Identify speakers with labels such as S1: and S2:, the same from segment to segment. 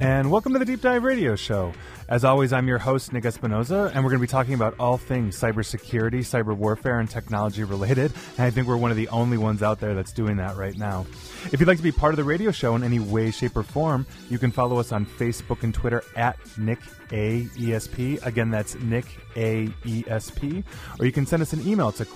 S1: and welcome to the Deep Dive Radio Show. As always, I'm your host, Nick Espinoza, and we're going to be talking about all things cybersecurity, cyber warfare, and technology related, and I think we're one of the only ones out there that's doing that right now. If you'd like to be part of the radio show in any way, shape, or form, you can follow us on Facebook and Twitter at NickAESP. Again, that's NickAESP. Or you can send us an email to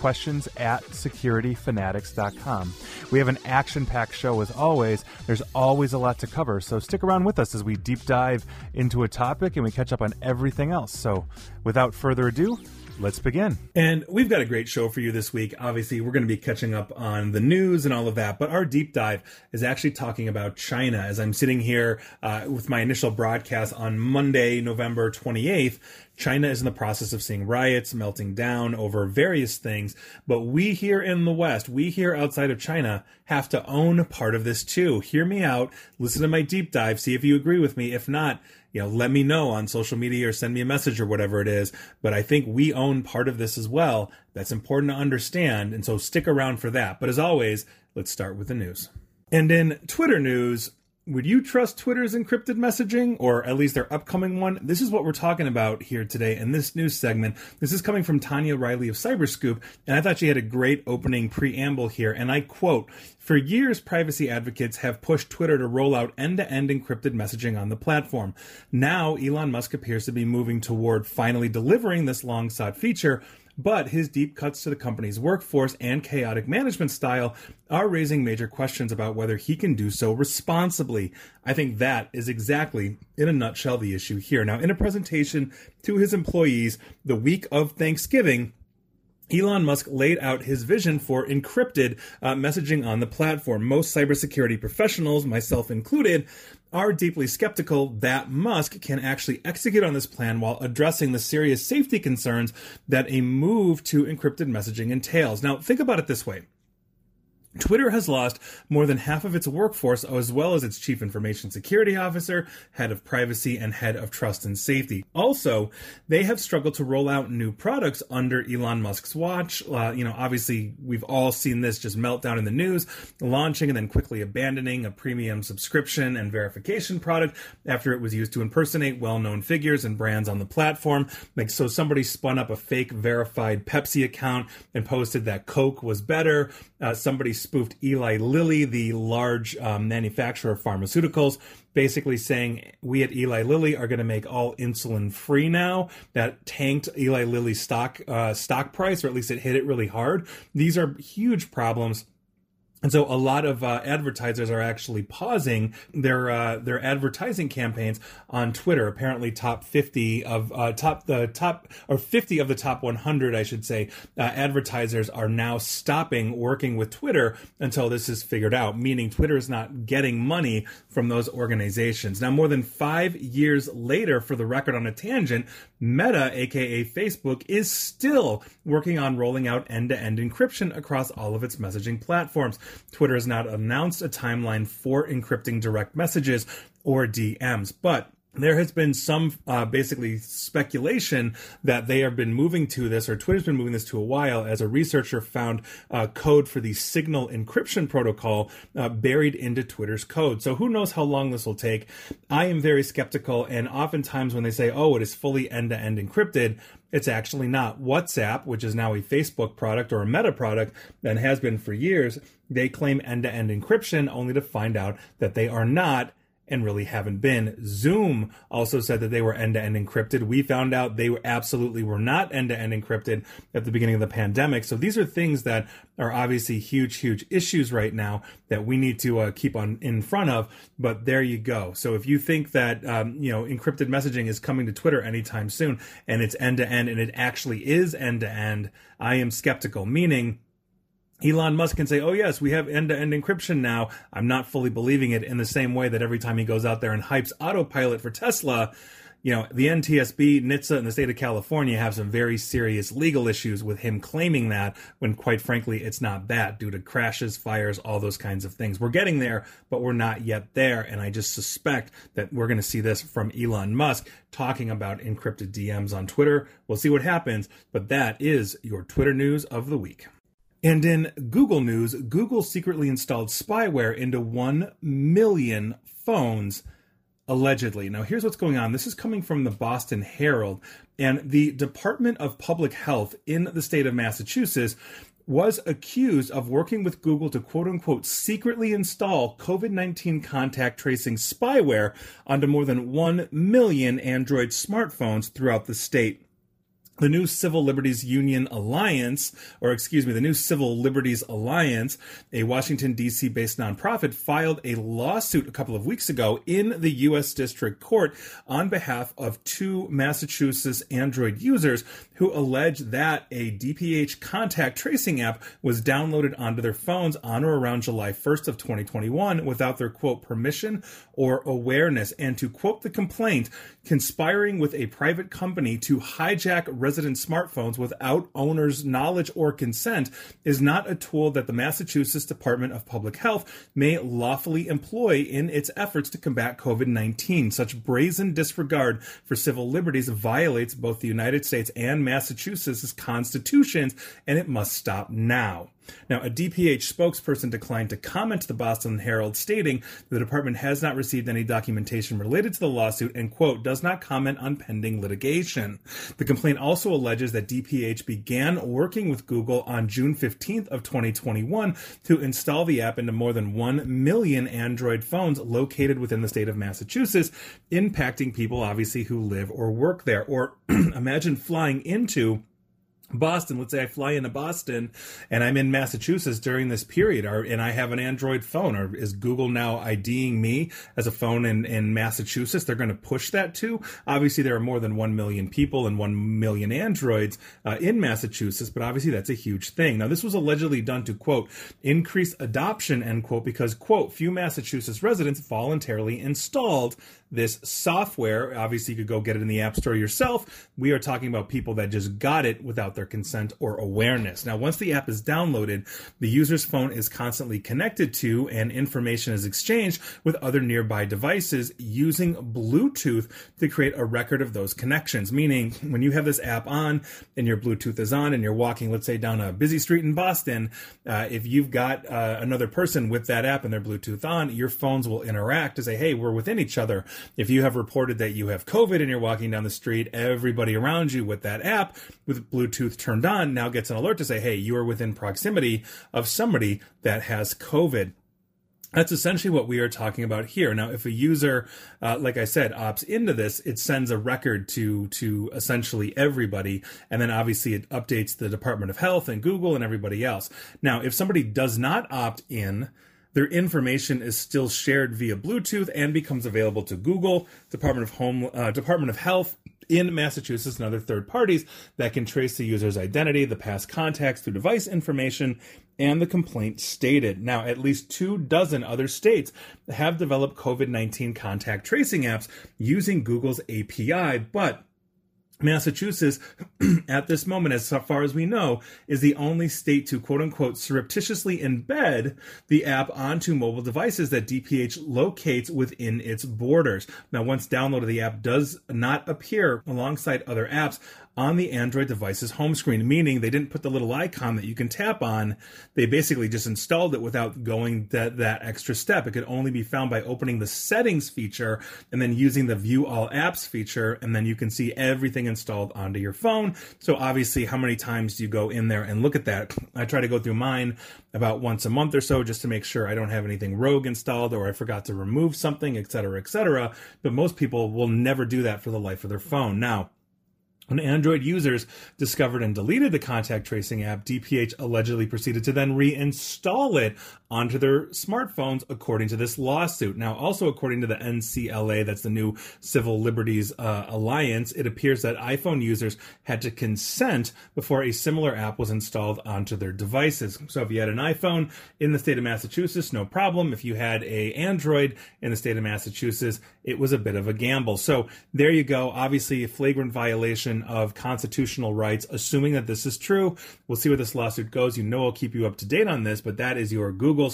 S1: questions@securityfanatics.com. We have an action-packed show as always. There's always a lot to cover, so stick around with us as we deep dive into a topic and we catch up on everything else. So without further ado, let's begin. And we've got a great show for you this week. Obviously, we're going to be catching up on the news and all of that, but our deep dive is actually talking about China. As I'm sitting here with my initial broadcast on Monday, November 28th, China is in the process of seeing riots melting down over various things, but we here in the West, we here outside of China, have to own part of this too. Hear me out, listen to my deep dive, see if you agree with me. If not, let me know on social media or send me a message or whatever it is. But I think we own part of this as well. That's important to understand, and so stick around for that. But as always, let's start with the news. And in Twitter news, would you trust Twitter's encrypted messaging, or at least their upcoming one? This is what we're talking about here today in this news segment. This is coming from Tanya Riley of Cyberscoop, and I thought she had a great opening preamble here, and I quote, "For years, privacy advocates have pushed Twitter to roll out end-to-end encrypted messaging on the platform. Now, Elon Musk appears to be moving toward finally delivering this long-sought feature, but his deep cuts to the company's workforce and chaotic management style are raising major questions about whether he can do so responsibly." I think that is exactly, in a nutshell, the issue here. Now, in a presentation to his employees the week of Thanksgiving, Elon Musk laid out his vision for encrypted messaging on the platform. Most cybersecurity professionals, myself included, are deeply skeptical that Musk can actually execute on this plan while addressing the serious safety concerns that a move to encrypted messaging entails. Now, think about it this way. Twitter has lost more than half of its workforce, as well as its chief information security officer, head of privacy, and head of trust and safety. Also, they have struggled to roll out new products under Elon Musk's watch. Obviously, we've all seen this just melt down in the news, launching and then quickly abandoning a premium subscription and verification product after it was used to impersonate well-known figures and brands on the platform. So somebody spun up a fake verified Pepsi account and posted that Coke was better. Somebody spoofed Eli Lilly, the large manufacturer of pharmaceuticals, basically saying we at Eli Lilly are going to make all insulin free now. That tanked Eli Lilly's stock price, or at least it hit it really hard. These are huge problems. And so a lot of advertisers are actually pausing their advertising campaigns on Twitter. Apparently, 50 of the top 100, I should say, advertisers are now stopping working with Twitter until this is figured out. Meaning, Twitter is not getting money from those organizations. Now, more than 5 years later, for the record, on a tangent, Meta, aka Facebook, is still working on rolling out end-to-end encryption across all of its messaging platforms. Twitter has not announced a timeline for encrypting direct messages or DMs, but there has been some basically speculation that they have been moving to this, or Twitter's been moving this to a while, as a researcher found code for the Signal encryption protocol buried into Twitter's code. So who knows how long this will take? I am very skeptical, and oftentimes when they say, oh, it is fully end-to-end encrypted, it's actually not. WhatsApp, which is now a Facebook product or a Meta product and has been for years, they claim end-to-end encryption only to find out that they are not, and really haven't been. Zoom also said that they were end-to-end encrypted. We found out they absolutely were not end-to-end encrypted at the beginning of the pandemic. So these are things that are obviously huge issues right now that we need to keep on in front of. But there you go. So if you think that encrypted messaging is coming to Twitter anytime soon and it's end-to-end, and it actually is end-to-end, I am skeptical. Meaning, Elon Musk can say, oh yes, we have end-to-end encryption now. I'm not fully believing it, in the same way that every time he goes out there and hypes autopilot for Tesla, the NTSB, NHTSA, and the state of California have some very serious legal issues with him claiming that, when quite frankly, it's not that, due to crashes, fires, all those kinds of things. We're getting there, but we're not yet there. And I just suspect that we're going to see this from Elon Musk talking about encrypted DMs on Twitter. We'll see what happens, but that is your Twitter news of the week. And in Google news, Google secretly installed spyware into 1 million phones allegedly. Now, here's what's going on. This is coming from the Boston Herald, and the Department of Public Health in the state of Massachusetts was accused of working with Google to quote-unquote secretly install COVID-19 contact tracing spyware onto more than 1 million Android smartphones throughout the state. The new Civil Liberties Alliance, a Washington, D.C. based nonprofit, filed a lawsuit a couple of weeks ago in the U.S. District Court on behalf of 2 Massachusetts Android users who alleged that a DPH contact tracing app was downloaded onto their phones on or around July 1st of 2021 without their, quote, permission or awareness. And to quote the complaint, conspiring with a private company to hijack resident smartphones without owners' knowledge or consent is not a tool that the Massachusetts Department of Public Health may lawfully employ in its efforts to combat COVID-19. Such brazen disregard for civil liberties violates both the United States and Massachusetts' constitutions, and it must stop now. Now, a DPH spokesperson declined to comment to the Boston Herald, stating the department has not received any documentation related to the lawsuit and, quote, does not comment on pending litigation. The complaint also alleges that DPH began working with Google on June 15th of 2021 to install the app into more than 1 million Android phones located within the state of Massachusetts, impacting people, obviously, who live or work there. Or imagine flying into Boston. Let's say I fly into Boston and I'm in Massachusetts during this period, and I have an Android phone. Or is Google now IDing me as a phone in Massachusetts? They're going to push that too. Obviously, there are more than 1 million people and 1 million Androids in Massachusetts, but obviously that's a huge thing. Now, this was allegedly done to, quote, increase adoption, end quote, because, quote, few Massachusetts residents voluntarily installed this software. Obviously, you could go get it in the App Store yourself. We are talking about people that just got it without their consent or awareness. Now, once the app is downloaded, the user's phone is constantly connected to and information is exchanged with other nearby devices using Bluetooth to create a record of those connections. Meaning, when you have this app on and your Bluetooth is on and you're walking, let's say, down a busy street in Boston, if you've got another person with that app and their Bluetooth on, your phones will interact to say, hey, we're within each other. If you have reported that you have COVID and you're walking down the street, everybody around you with that app with Bluetooth turned on now gets an alert to say, hey, you are within proximity of somebody that has COVID. That's essentially what we are talking about here. Now, if a user, like I said, opts into this, it sends a record to essentially everybody, and then obviously it updates the Department of Health and Google and everybody else. Now, if somebody does not opt in, their information is still shared via Bluetooth and becomes available to Google, Department of Health in Massachusetts, and other third parties that can trace the user's identity, the past contacts through device information, and the complaint stated. Now, at least 24 other states have developed COVID-19 contact tracing apps using Google's API, but Massachusetts, at this moment, as far as we know, is the only state to, quote-unquote, surreptitiously embed the app onto mobile devices that DPH locates within its borders. Now, once downloaded, the app does not appear alongside other apps on the Android device's home screen, meaning they didn't put the little icon that you can tap on. They basically just installed it without going that extra step. It could only be found by opening the settings feature and then using the view all apps feature, and then you can see everything installed onto your phone. So obviously, how many times do you go in there and look at that? I try to go through mine about once a month or so just to make sure I don't have anything rogue installed or I forgot to remove something, etc., etc. But most people will never do that for the life of their phone. Now, when Android users discovered and deleted the contact tracing app, DPH allegedly proceeded to then reinstall it onto their smartphones, according to this lawsuit. Now, also according to the NCLA, that's the new Civil Liberties Alliance, it appears that iPhone users had to consent before a similar app was installed onto their devices. So if you had an iPhone in the state of Massachusetts, no problem. If you had an Android in the state of Massachusetts, it was a bit of a gamble. So there you go. Obviously, a flagrant violation of constitutional rights, assuming that this is true. We'll see where this lawsuit goes. You know I'll keep you up to date on this, but that is your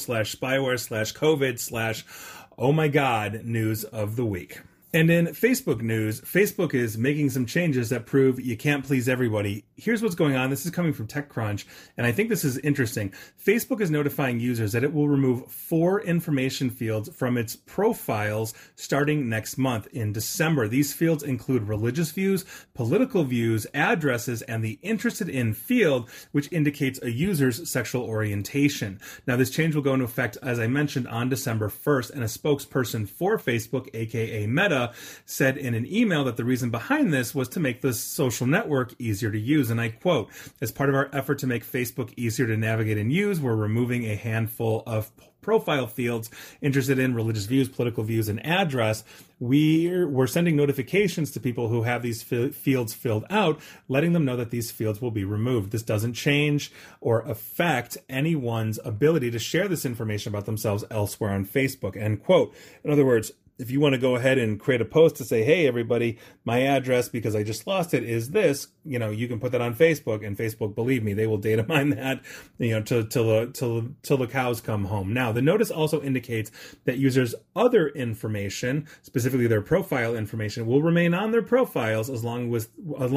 S1: Google/spyware/COVID/ oh my God news of the week. And in Facebook news, Facebook is making some changes that prove you can't please everybody here's what's going on. This is coming from TechCrunch, and I think this is interesting. Facebook is notifying users that it will remove 4 information fields from its profiles starting next month in December. These fields include religious views, political views, addresses, and the interested in field, which indicates a user's sexual orientation. Now, this change will go into effect, as I mentioned, on December 1st, and a spokesperson for Facebook, aka Meta, said in an email that the reason behind this was to make the social network easier to use. And I quote, "As part of our effort to make Facebook easier to navigate and use, we're removing a handful of profile fields interested in religious views, political views, and address. We're sending notifications to people who have these fields filled out, letting them know that these fields will be removed. This doesn't change or affect anyone's ability to share this information about themselves elsewhere on Facebook," end quote. In other words, if you want to go ahead and create a post to say, "Hey, everybody, my address, because I just lost it, is this," you can put that on Facebook, and Facebook, believe me, they will data mine that, till the cows come home. Now, the notice also indicates that users' other information, specifically their profile information, will remain on their profiles along with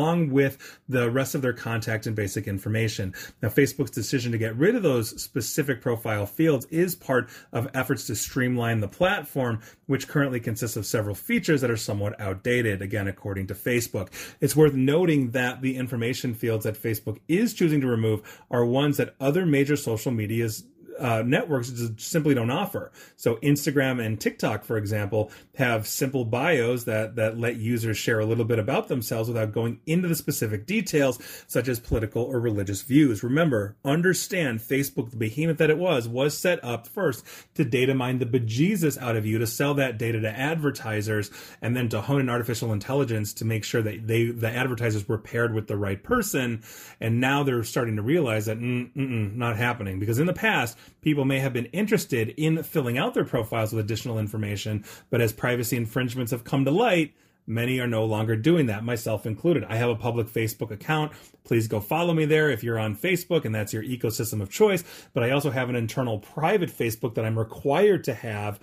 S1: the rest of their contact and basic information. Now, Facebook's decision to get rid of those specific profile fields is part of efforts to streamline the platform, which currently consists of several features that are somewhat outdated, again, according to Facebook. It's worth noting that the information fields that Facebook is choosing to remove are ones that other major social medias networks just simply don't offer. So Instagram and TikTok, for example, have simple bios that let users share a little bit about themselves without going into the specific details, such as political or religious views. Remember, understand, Facebook, the behemoth that it was set up first to data mine the bejesus out of you, to sell that data to advertisers, and then to hone an artificial intelligence to make sure that the advertisers were paired with the right person. And now they're starting to realize that not happening, because in the past, people may have been interested in filling out their profiles with additional information, but as privacy infringements have come to light, many are no longer doing that, myself included. I have a public Facebook account. Please go follow me there if you're on Facebook and that's your ecosystem of choice. But I also have an internal private Facebook that I'm required to have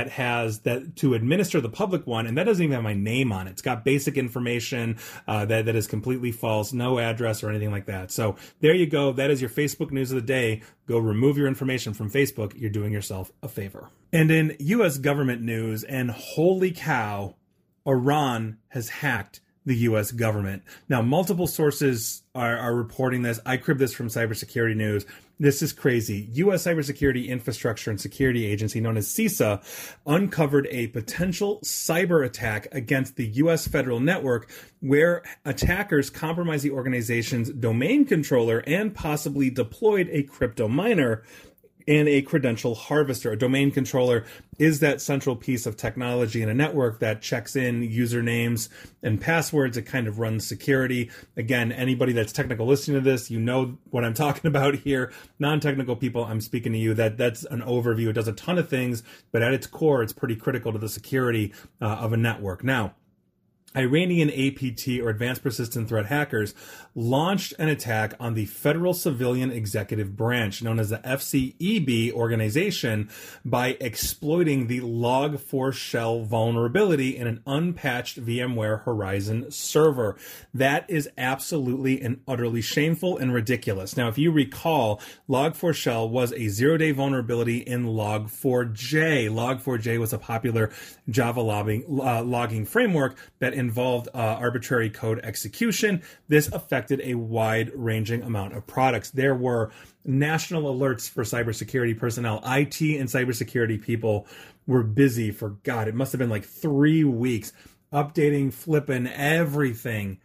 S1: that to administer the public one, and that doesn't even have my name on it. It's got basic information that is completely false, no address or anything like that. So there you go. That is your Facebook news of the day. Go remove your information from Facebook. You're doing yourself a favor. And in U.S. government news, and holy cow, Iran has hacked the U.S. government. Now, multiple sources are reporting this. I cribbed this from Cybersecurity News. This is crazy. U.S. Cybersecurity Infrastructure and Security Agency, known as CISA, uncovered a potential cyber attack against the U.S. federal network where attackers compromised the organization's domain controller and possibly deployed a crypto miner and a credential harvester. A domain controller is that central piece of technology in a network that checks in usernames and passwords. It kind of runs security. Again, anybody that's technical listening to this, you know what I'm talking about here. Non-technical people, I'm speaking to you. That's an overview. It does a ton of things, but at its core, it's pretty critical to the security of a network. Now, Iranian APT, or Advanced Persistent Threat hackers, launched an attack on the Federal Civilian Executive Branch, known as the FCEB organization, by exploiting the Log4Shell vulnerability in an unpatched VMware Horizon server. That is absolutely and utterly shameful and ridiculous. Now, if you recall, Log4Shell was a zero-day vulnerability in Log4j. Log4j was a popular Java logging framework that involved arbitrary code execution. This affected a wide-ranging amount of products. There were national alerts for cybersecurity personnel. IT and cybersecurity people were busy for, God, it must have been like 3 weeks, updating, flipping everything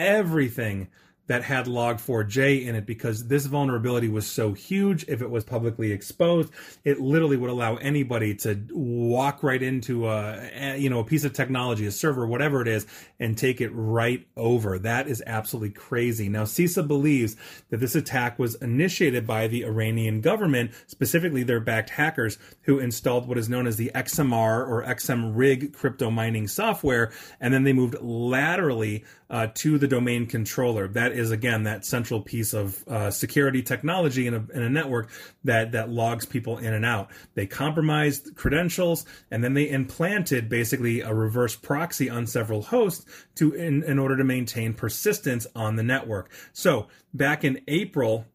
S1: that had Log4j in it, because this vulnerability was so huge. If it was publicly exposed, it literally would allow anybody to walk right into a piece of technology, a server, whatever it is, and take it right over. That is absolutely crazy. Now, CISA believes that this attack was initiated by the Iranian government, specifically their backed hackers, who installed what is known as the XMR or XMRig crypto mining software, and then they moved laterally to the domain controller. That is, again, that central piece of security technology in a network that logs people in and out. They compromised credentials, and then they implanted basically a reverse proxy on several hosts in order to maintain persistence on the network. So back in April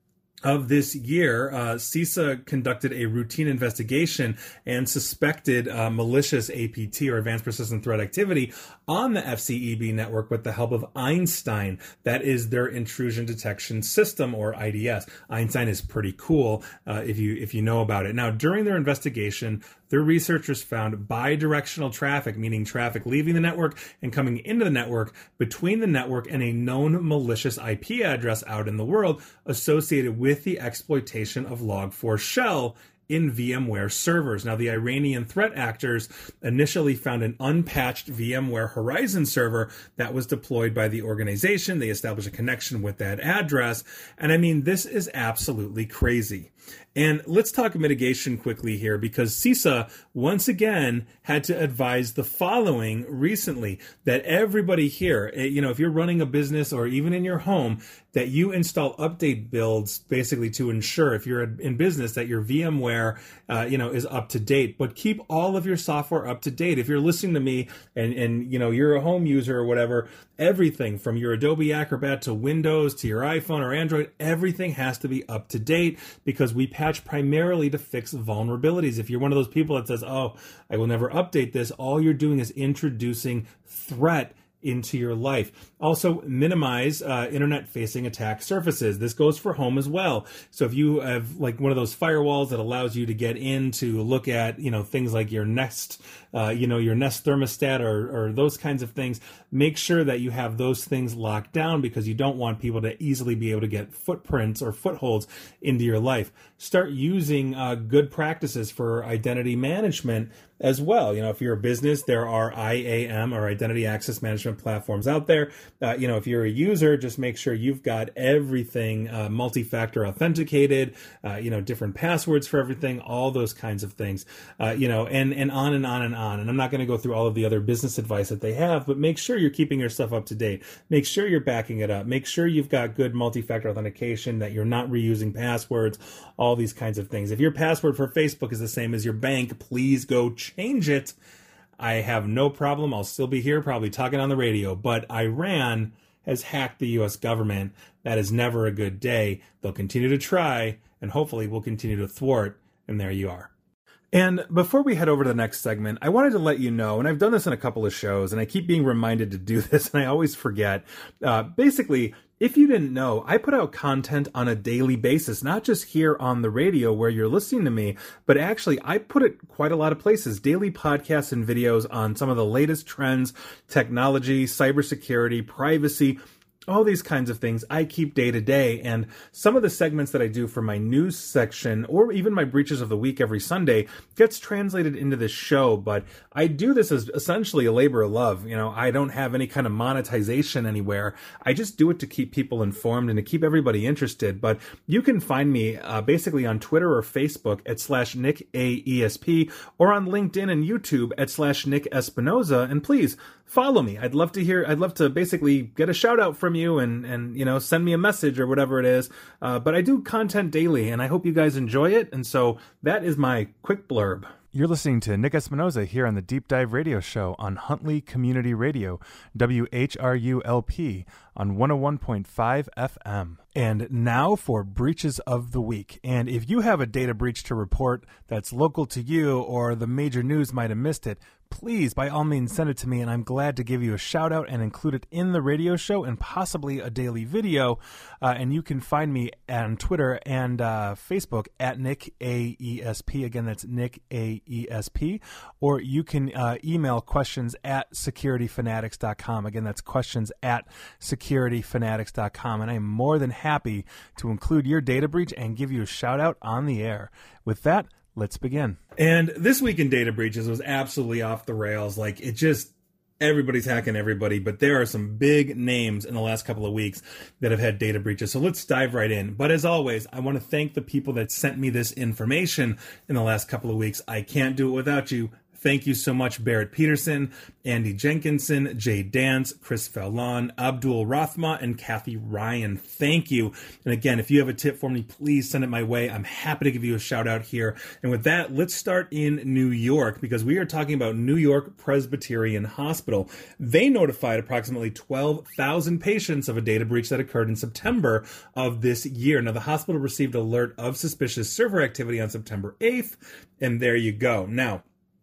S1: of this year, CISA conducted a routine investigation and suspected malicious APT, or Advanced Persistent Threat Activity, on the FCEB network with the help of Einstein. That is their intrusion detection system, or IDS. Einstein is pretty cool if you know about it. Now, during their investigation, their researchers found bidirectional traffic, meaning traffic leaving the network and coming into the network, between the network and a known malicious IP address out in the world, associated with the exploitation of Log4Shell in VMware servers. Now, the Iranian threat actors initially found an unpatched VMware Horizon server that was deployed by the organization. They established a connection with that address. And I mean, this is absolutely crazy. And let's talk mitigation quickly here, because CISA once again had to advise the following recently, that everybody here, if you're running a business or even in your home, that you install update builds basically to ensure, if you're in business, that your VMware, is up to date. But keep all of your software up to date. If you're listening to me and you're a home user or whatever, everything from your Adobe Acrobat to Windows to your iPhone or Android, everything has to be up to date, because we patch primarily to fix vulnerabilities. If you're one of those people that says, oh, I will never update this, all you're doing is introducing threat into your life. Also, minimize internet-facing attack surfaces. This goes for home as well. So if you have like one of those firewalls that allows you to get in to look at, things like your Nest, your Nest thermostat or those kinds of things, make sure that you have those things locked down, because you don't want people to easily be able to get footprints or footholds into your life. Start using good practices for identity management as well. If you're a business, there are IAM, or identity access management platforms out there. If you're a user, just make sure you've got everything multi-factor authenticated, different passwords for everything, all those kinds of things, and on and on and on. And I'm not going to go through all of the other business advice that they have, but make sure you're keeping your stuff up to date. Make sure you're backing it up. Make sure you've got good multi-factor authentication, that you're not reusing passwords, all these kinds of things. If your password for Facebook is the same as your bank, please go change it. I have no problem. I'll still be here, probably talking on the radio, but Iran has hacked the U.S. government. That is never a good day. They'll continue to try, and hopefully we'll continue to thwart, and there you are. And before we head over to the next segment, I wanted to let you know, and I've done this in a couple of shows, and I keep being reminded to do this, and I always forget. Basically, if you didn't know, I put out content on a daily basis, not just here on the radio where you're listening to me, but actually I put it quite a lot of places, daily podcasts and videos on some of the latest trends, technology, cybersecurity, privacy, all these kinds of things I keep day to day. And some of the segments that I do for my news section, or even my breaches of the week every Sunday, gets translated into this show. But I do this as essentially a labor of love. I don't have any kind of monetization anywhere. I just do it to keep people informed and to keep everybody interested. But you can find me basically on Twitter or Facebook at /NickAESP, or on LinkedIn and YouTube at /Nick Espinoza. And please follow me. I'd love to basically get a shout out from you and send me a message or whatever it is. But I do content daily, and I hope you guys enjoy it. And so that is my quick blurb. You're listening to Nick Espinoza here on the Deep Dive Radio Show on Huntley Community Radio, WHRULP, on 101.5 FM. And now for Breaches of the Week. And if you have a data breach to report that's local to you, or the major news might have missed it, please, by all means, send it to me, and I'm glad to give you a shout out and include it in the radio show and possibly a daily video. And you can find me on Twitter and Facebook at NickAESP. Again, that's NickAESP. Or you can email questions at securityfanatics.com. Again, that's questions at securityfanatics.com. And I'm more than happy to include your data breach and give you a shout out on the air. With that, let's begin. And this week in data breaches was absolutely off the rails. Everybody's hacking everybody, but there are some big names in the last couple of weeks that have had data breaches. So let's dive right in. But as always, I want to thank the people that sent me this information in the last couple of weeks. I can't do it without you. Thank you so much, Barrett Peterson, Andy Jenkinson, Jay Dance, Chris Fallon, Abdul Rathma, and Kathy Ryan. Thank you. And again, if you have a tip for me, please send it my way. I'm happy to give you a shout out here. And with that, let's start in New York, because we are talking about New York Presbyterian Hospital. They notified approximately 12,000 patients of a data breach that occurred in September of this year. Now, the hospital received alert of suspicious server activity on September 8th, and there you go. Now,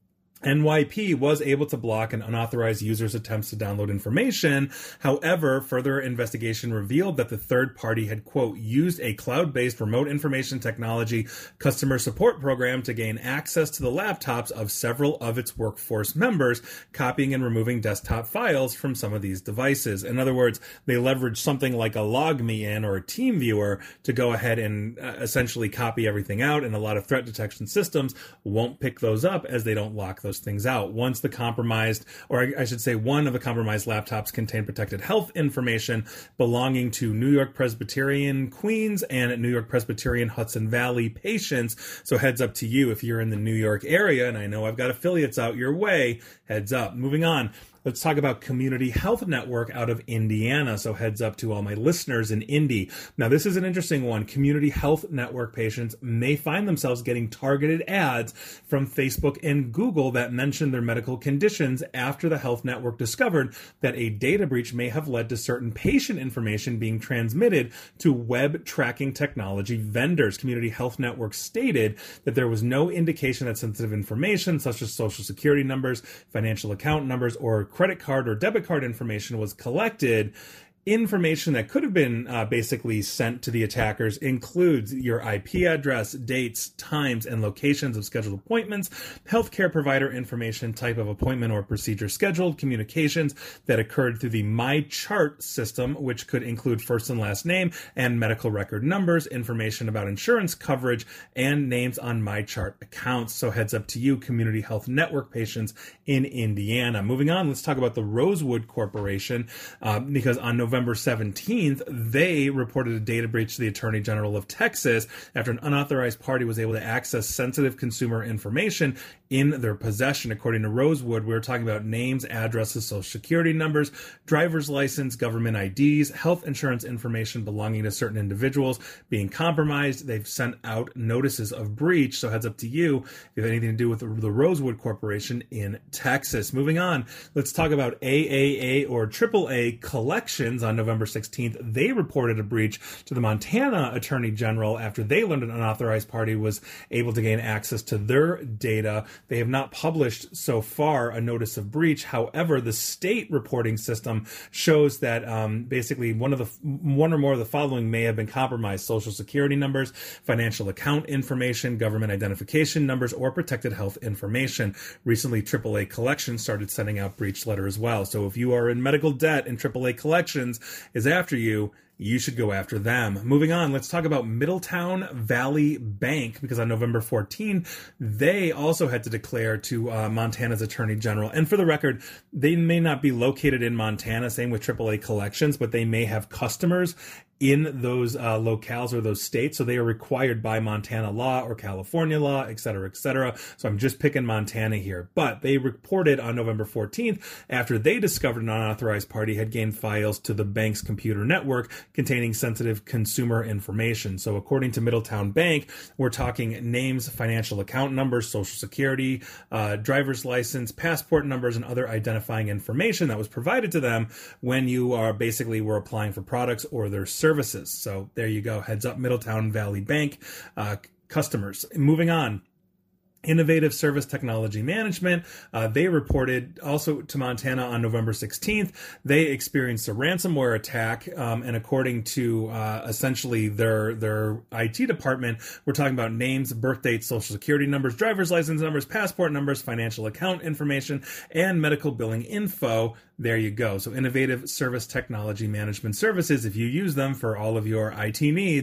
S1: NYP was able to block an unauthorized user's attempts to download information. However, further investigation revealed that the third party had, quote, used a cloud-based remote information technology customer support program to gain access to the laptops of several of its workforce members, copying and removing desktop files from some of these devices. In other words, they leveraged something like a LogMeIn or a TeamViewer to go ahead and essentially copy everything out, and a lot of threat detection systems won't pick those up as they don't lock those things out. Once the compromised, or I should say one of the compromised laptops contained protected health information belonging to New York Presbyterian Queens and New York Presbyterian Hudson Valley patients. So heads up to you if you're in the New York area, and I know I've got affiliates out your way, heads up. Moving on. Let's talk about Community Health Network out of Indiana. So heads up to all my listeners in Indy. Now, this is an interesting one. Community Health Network patients may find themselves getting targeted ads from Facebook and Google that mention their medical conditions after the health network discovered that a data breach may have led to certain patient information being transmitted to web tracking technology vendors. Community Health Network stated that there was no indication that sensitive information such as social security numbers, financial account numbers, or credit card or debit card information was collected. Information that could have been basically sent to the attackers includes your IP address, dates, times, and locations of scheduled appointments, healthcare provider information, type of appointment or procedure scheduled, communications that occurred through the MyChart system, which could include first and last name and medical record numbers, information about insurance coverage, and names on MyChart accounts. So heads up to you, Community Health Network patients in Indiana. Moving on, let's talk about the Rosewood Corporation, because on November 17th, they reported a data breach to the Attorney General of Texas after an unauthorized party was able to access sensitive consumer information in their possession. According to Rosewood, we were talking about names, addresses, social security numbers, driver's license, government IDs, health insurance information belonging to certain individuals being compromised. They've sent out notices of breach. So heads up to you if you have anything to do with the Rosewood Corporation in Texas. Moving on, let's talk about AAA or AAA Collections. On November 16th, they reported a breach to the Montana Attorney General after they learned an unauthorized party was able to gain access to their data. They have not published so far a notice of breach. However, the state reporting system shows that basically one or more of the following may have been compromised: social security numbers, financial account information, government identification numbers, or protected health information. Recently, AAA Collections started sending out breach letter as well. So if you are in medical debt and AAA Collections is after you, you should go after them. Moving on, let's talk about Middletown Valley Bank, because on November 14, they also had to declare to Montana's Attorney General. And for the record, they may not be located in Montana, same with AAA Collections, but they may have customers in those locales or those states. So they are required by Montana law or California law, et cetera, et cetera. So I'm just picking Montana here. But they reported on November 14th after they discovered an unauthorized party had gained files to the bank's computer network containing sensitive consumer information. So according to Middletown Bank, we're talking names, financial account numbers, social security, driver's license, passport numbers, and other identifying information that was provided to them when you are basically were applying for products or their services. So there you go. Heads up, Middletown Valley Bank customers. Moving on. Innovative Service Technology Management, they reported also to Montana on November 16th. They experienced a ransomware attack, and according to essentially their IT department, we're talking about names, birth dates, social security numbers, driver's license numbers, passport numbers, financial account information, and medical billing info. There you go. So Innovative Service Technology Management Services, if you use them for all of your IT needs,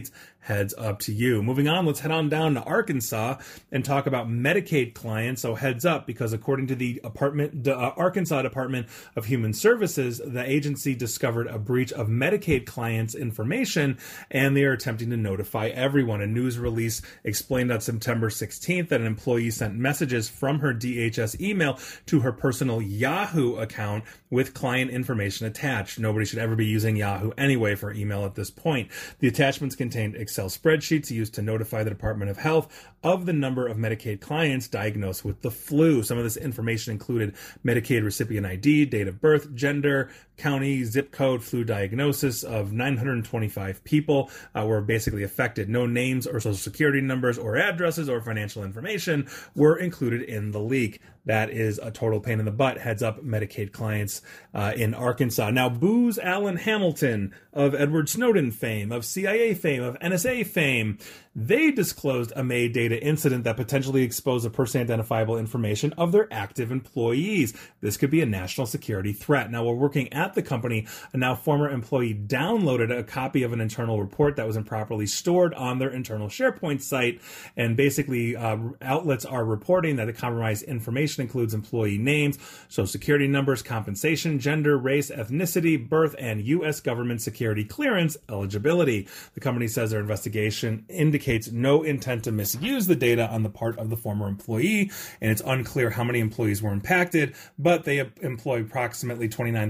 S1: heads up to you. Moving on, let's head on down to Arkansas and talk about Medicaid clients. So heads up, because according to the Arkansas Department of Human Services, the agency discovered a breach of Medicaid clients' information, and they are attempting to notify everyone. A news release explained on September 16th that an employee sent messages from her DHS email to her personal Yahoo account with client information attached. Nobody should ever be using Yahoo anyway for email at this point. The attachments contained Excel spreadsheets used to notify the Department of Health of the number of Medicaid clients diagnosed with the flu. Some of this information included Medicaid recipient ID, date of birth, gender, county, zip code, flu diagnosis of 925 people were basically affected. No names or social security numbers or addresses or financial information were included in the leak. That is a total pain in the butt. Heads up, Medicaid clients in Arkansas. Now, Booz Allen Hamilton of Edward Snowden fame, of CIA fame, of NSA fame, they disclosed a May data incident that potentially exposed the personally identifiable information of their active employees. This could be a national security threat. Now, while working at the company, a now former employee downloaded a copy of an internal report that was improperly stored on their internal SharePoint site. And basically, outlets are reporting that the compromised information includes employee names, social security numbers, compensation, gender, race, ethnicity, birth, and U.S. government security clearance eligibility. The company says their investigation indicates no intent to misuse the data on the part of the former employee, and it's unclear how many employees were impacted, but they employ approximately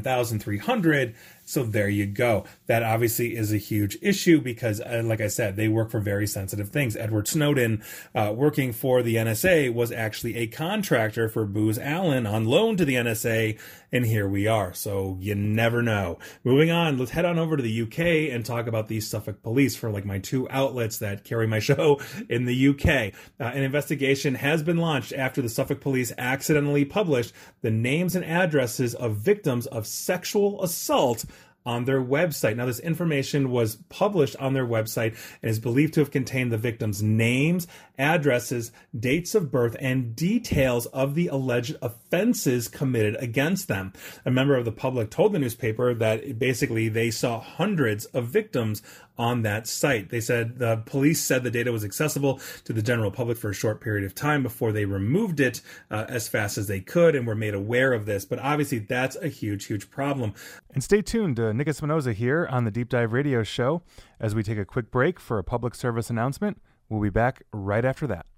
S1: 29,300. So there you go. That obviously is a huge issue because, like I said, they work for very sensitive things. Edward Snowden, working for the NSA, was actually a contractor for Booz Allen on loan to the NSA, and here we are. So you never know. Moving on, let's head on over to the UK and talk about the Suffolk Police for like my two outlets that carry my show in the UK. An investigation has been launched after the Suffolk Police accidentally published the names and addresses of victims of sexual assault on their website. Now, this information was published on their website and is believed to have contained the victims' names, addresses, dates of birth, and details of the alleged offenses committed against them. A member of the public told the newspaper that basically they saw hundreds of victims on that site. They said the police said the data was accessible to the general public for a short period of time before they removed it as fast as they could and were made aware of this. But obviously, that's a huge, huge problem. And stay tuned. Nick Espinoza here on the Deep Dive Radio Show as we take a quick break for a public service announcement. We'll be back right after that.